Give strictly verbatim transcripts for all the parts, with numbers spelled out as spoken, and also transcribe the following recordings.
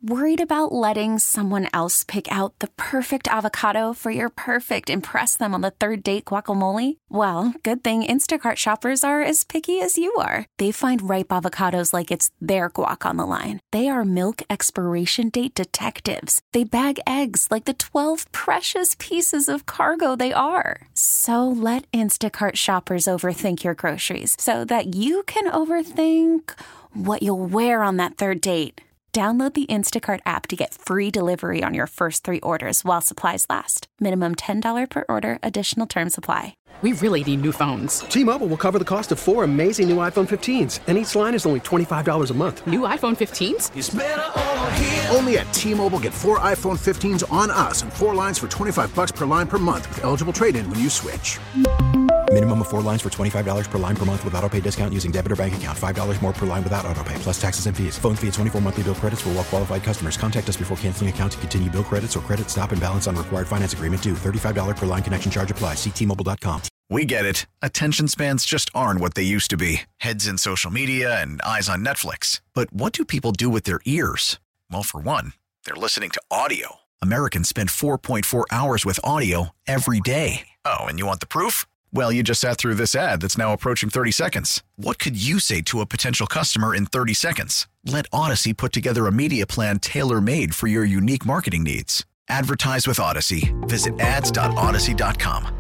Worried about letting someone else pick out the perfect avocado for your perfect impress them on the third date guacamole? Well, good thing Instacart shoppers are as picky as you are. They find ripe avocados like it's their guac on the line. They are milk expiration date detectives. They bag eggs like the twelve precious pieces of cargo they are. So let Instacart shoppers overthink your groceries so that you can overthink what you'll wear on that third date. Download the Instacart app to get free delivery on your first three orders while supplies last. Minimum ten dollars per order. Additional terms apply. We really need new phones. T-Mobile will cover the cost of four amazing new iPhone fifteens, and each line is only twenty-five dollars a month. New iPhone fifteens? It's better over here. Only at T-Mobile, get four iPhone fifteens on us and four lines for twenty-five dollars per line per month with eligible trade-in when you switch. Minimum of four lines for twenty-five dollars per line per month with autopay discount using debit or bank account. five dollars more per line without autopay, plus taxes and fees. Phone fee at twenty-four monthly bill credits for well-qualified customers. Contact us before canceling account to continue bill credits or credit stop and balance on required finance agreement due. thirty-five dollars per line connection charge applies. See T Mobile dot com. We get it. Attention spans just aren't what they used to be. Heads in social media and eyes on Netflix. But what do people do with their ears? Well, for one, they're listening to audio. Americans spend four point four hours with audio every day. Oh, and you want the proof? Well, you just sat through this ad that's now approaching thirty seconds. What could you say to a potential customer in thirty seconds? Let Odyssey put together a media plan tailor-made for your unique marketing needs. Advertise with Odyssey. Visit ads dot odyssey dot com.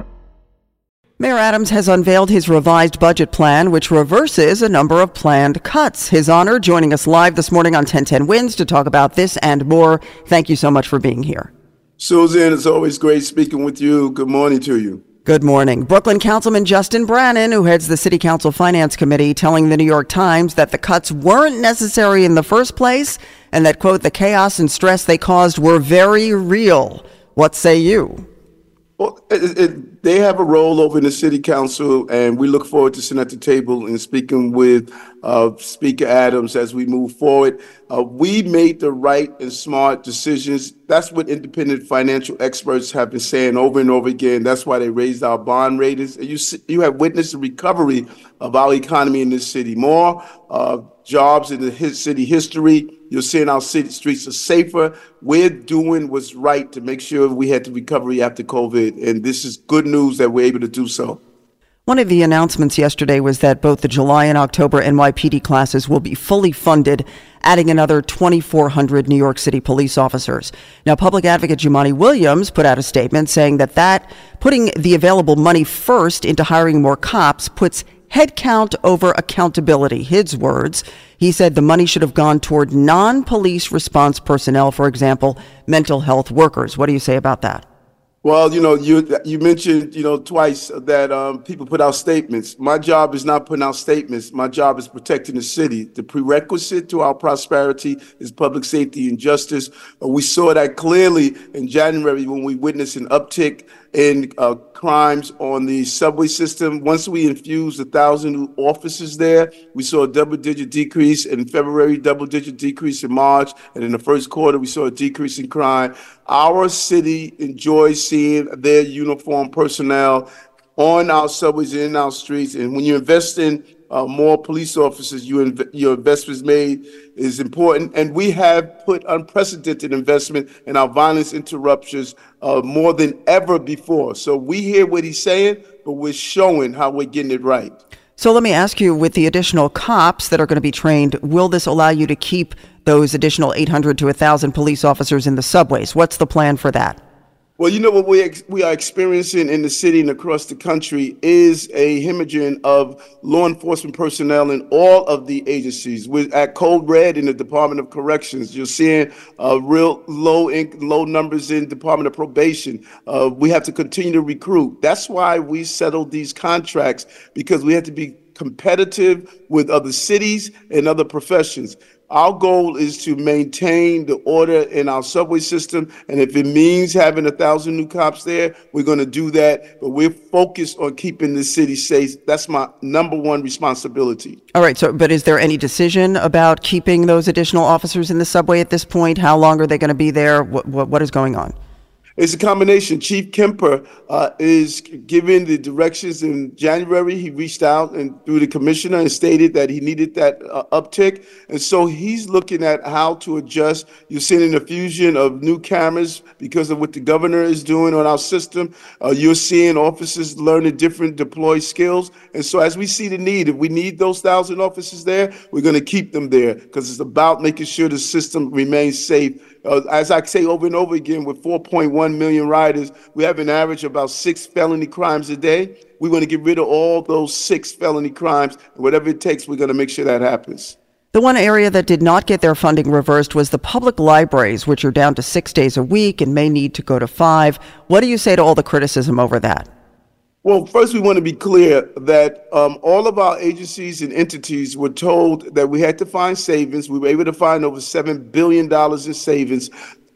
Mayor Adams has unveiled his revised budget plan, which reverses a number of planned cuts. His Honor joining us live this morning on ten ten Wins to talk about this and more. Thank you so much for being here. Susan, it's always great speaking with you. Good morning to you. Good morning. Brooklyn Councilman Justin Brannan, who heads the City Council Finance Committee, telling the New York Times that the cuts weren't necessary in the first place and that, quote, the chaos and stress they caused were very real. What say you? Well, it, it, they have a role over in the City Council, and we look forward to sitting at the table and speaking with uh, Speaker Adams as we move forward. Uh, we made the right and smart decisions. That's what independent financial experts have been saying over and over again. That's why they raised our bond ratings. And you you have witnessed the recovery of our economy in this city. More uh, jobs in the his city history. You're seeing our city streets are safer. We're doing what's right to make sure we had the recovery after COVID. And this is good news that we're able to do so. One of the announcements yesterday was that both the July and October N Y P D classes will be fully funded, adding another twenty-four hundred New York City police officers. Now, Public Advocate Jumaane Williams put out a statement saying that that putting the available money first into hiring more cops puts headcount over accountability. His words. He said the money should have gone toward non-police response personnel, for example, mental health workers. What do you say about that? Well, you know, you you mentioned, you know, twice that um, people put out statements. My job is not putting out statements. My job is protecting the city. The prerequisite to our prosperity is public safety and justice. Uh, we saw that clearly in January when we witnessed an uptick in uh, crimes on the subway system. Once we infused a thousand new officers there, we saw a double-digit decrease in February, double-digit decrease in March, and in the first quarter, we saw a decrease in crime. Our city enjoys seeing their uniformed personnel on our subways and in our streets, and when you invest in uh, more police officers, you inv- your investments made is important. And we have put unprecedented investment in our violence interruptions uh, more than ever before. So we hear what he's saying, but we're showing how we're getting it right. So let me ask you, with the additional cops that are going to be trained, will this allow you to keep those additional eight hundred to one thousand police officers in the subways? What's the plan for that? Well, you know what we ex- we are experiencing in the city and across the country is a hemorrhaging of law enforcement personnel in all of the agencies. We're at Code Red in the Department of Corrections. You're seeing uh, real low inc- low numbers in Department of Probation. Uh, we have to continue to recruit. That's why we settled these contracts, because we have to be competitive with other cities and other professions. Our goal is to maintain the order in our subway system, and if it means having a thousand new cops there, we're going to do that. But we're focused on keeping the city safe. That's my number one responsibility. All right. So, but is there any decision about keeping those additional officers in the subway at this point? How long are they going to be there? What, what, what is going on? It's a combination. Chief Kemper uh, is giving the directions in January. He reached out and through the commissioner and stated that he needed that uh, uptick. And so he's looking at how to adjust. You're seeing an infusion of new cameras because of what the governor is doing on our system. Uh, you're seeing officers learning different deploy skills. And so as we see the need, if we need those thousand officers there, we're going to keep them there because it's about making sure the system remains safe. Uh, as I say over and over again, with four point one million riders, we have an average of about six felony crimes a day. We want to get rid of all those six felony crimes. And whatever it takes, we're going to make sure that happens. The one area that did not get their funding reversed was the public libraries, which are down to six days a week and may need to go to five. What do you say to all the criticism over that? Well, first, we want to be clear that um, all of our agencies and entities were told that we had to find savings. We were able to find over seven billion dollars in savings.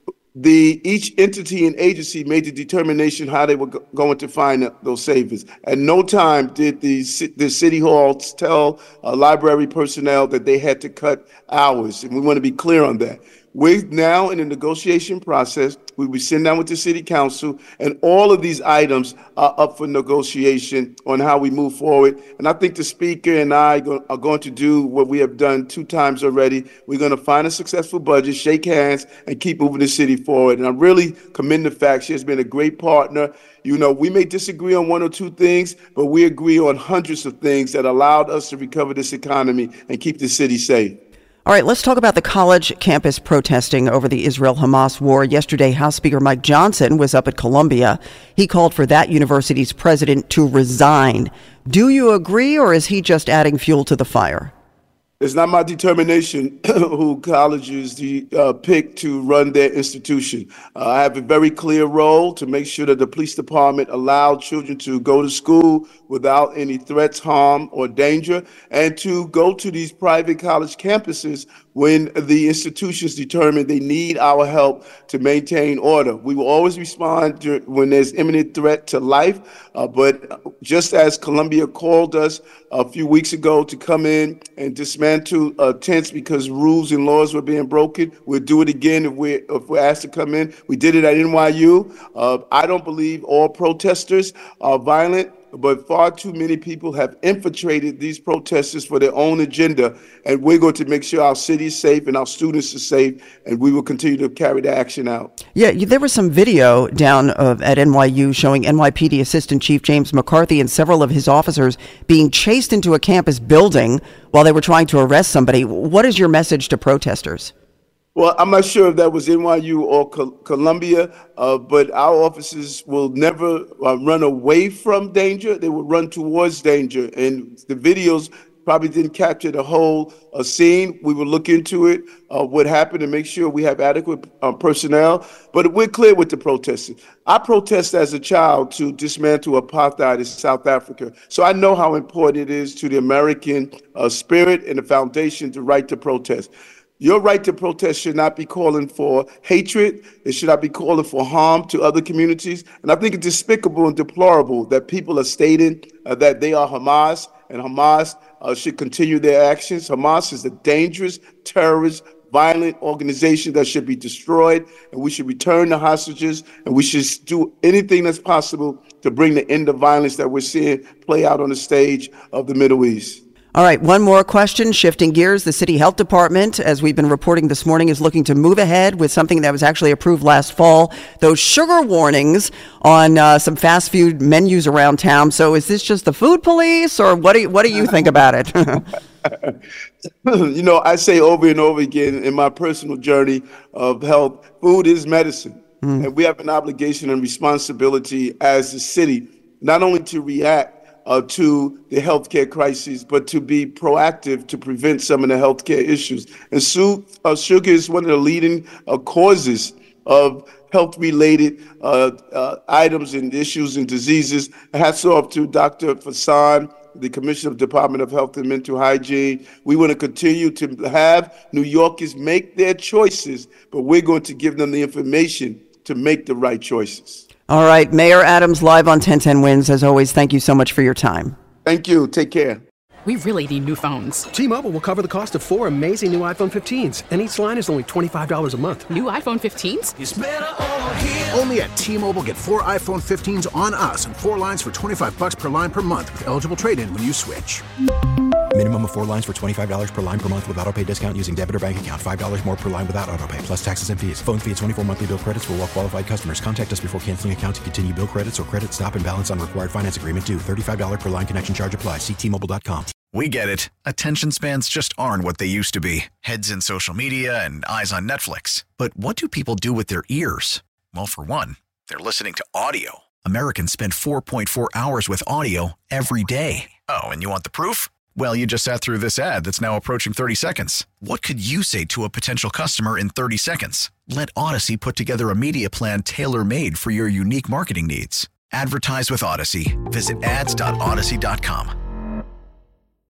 The each entity and agency made the determination how they were go- going to find those savings. At no time did the, the city halls tell uh, library personnel that they had to cut hours, and we want to be clear on that. We're now in the negotiation process. We will sit down with the city council, and all of these items are up for negotiation on how we move forward. And I think the speaker and I go, are going to do what we have done two times already. We're going to find a successful budget, shake hands, and keep moving the city forward. And I really commend the fact she has been a great partner. You know, we may disagree on one or two things, but we agree on hundreds of things that allowed us to recover this economy and keep the city safe. All right, let's talk about the college campus protesting over the Israel-Hamas war. Yesterday, House Speaker Mike Johnson was up at Columbia. He called for that university's president to resign. Do you agree, or is he just adding fuel to the fire? It's not my determination who colleges uh, pick to run their institution. Uh, I have a very clear role to make sure that the police department allowed children to go to school without any threats, harm, or danger, and to go to these private college campuses when the institutions determine they need our help to maintain order. We will always respond to, when there's imminent threat to life, uh, but just as Columbia called us a few weeks ago to come in and dismantle uh, tents because rules and laws were being broken, we'll do it again if we're, if we're asked to come in. We did it at N Y U. Uh, I don't believe all protesters are violent, but far too many people have infiltrated these protesters for their own agenda, and we're going to make sure our city is safe and our students are safe, and we will continue to carry the action out. Yeah, there was some video down of, at N Y U showing N Y P D Assistant Chief James McCarthy and several of his officers being chased into a campus building while they were trying to arrest somebody. What is your message to protesters? Well, I'm not sure if that was N Y U or Col- Columbia, uh, but our officers will never uh, run away from danger. They will run towards danger. And the videos probably didn't capture the whole uh, scene. We will look into it, uh, what happened, and make sure we have adequate uh, personnel. But we're clear with the protesters. I protested as a child to dismantle apartheid in South Africa. So I know how important it is to the American uh, spirit and the foundation to right to protest. Your right to protest should not be calling for hatred. It should not be calling for harm to other communities. And I think it's despicable and deplorable that people are stating uh, that they are Hamas, and Hamas uh, should continue their actions. Hamas is a dangerous, terrorist, violent organization that should be destroyed, and we should return the hostages, and we should do anything that's possible to bring the end of violence that we're seeing play out on the stage of the Middle East. All right, one more question, shifting gears. The City Health Department, as we've been reporting this morning, is looking to move ahead with something that was actually approved last fall, those sugar warnings on uh, some fast food menus around town. So is this just the food police, or what do you, what do you think about it? You know, I say over and over again in my personal journey of health, food is medicine. Mm. And we have an obligation and responsibility as a city, not only to react Uh, to the healthcare crisis, but to be proactive to prevent some of the healthcare issues. And su- uh, sugar is one of the leading uh, causes of health-related uh, uh, items and issues and diseases. Hats off to Doctor Fassan, the Commissioner of the Department of Health and Mental Hygiene. We want to continue to have New Yorkers make their choices, but we're going to give them the information to make the right choices. All right, Mayor Adams live on ten ten Wins. As always, thank you so much for your time. Thank you. Take care. We really need new phones. T-Mobile will cover the cost of four amazing new iPhone fifteens, and each line is only twenty-five dollars a month. New iPhone fifteens? It's better over here. Only at T-Mobile, get four iPhone fifteens on us and four lines for twenty-five bucks per line per month with eligible trade-in when you switch. Minimum of four lines for twenty-five dollars per line per month with autopay discount using debit or bank account. five dollars more per line without autopay, plus taxes and fees. Phone fee at twenty-four monthly bill credits for well-qualified customers. Contact us before canceling account to continue bill credits or credit stop and balance on required finance agreement due. thirty-five dollars per line connection charge applies. See T Mobile dot com. We get it. Attention spans just aren't what they used to be. Heads in social media and eyes on Netflix. But what do people do with their ears? Well, for one, they're listening to audio. Americans spend four point four hours with audio every day. Oh, and you want the proof? Well, you just sat through this ad that's now approaching thirty seconds. What could you say to a potential customer in thirty seconds? Let Odyssey put together a media plan tailor-made for your unique marketing needs. Advertise with Odyssey. Visit ads dot odyssey dot com.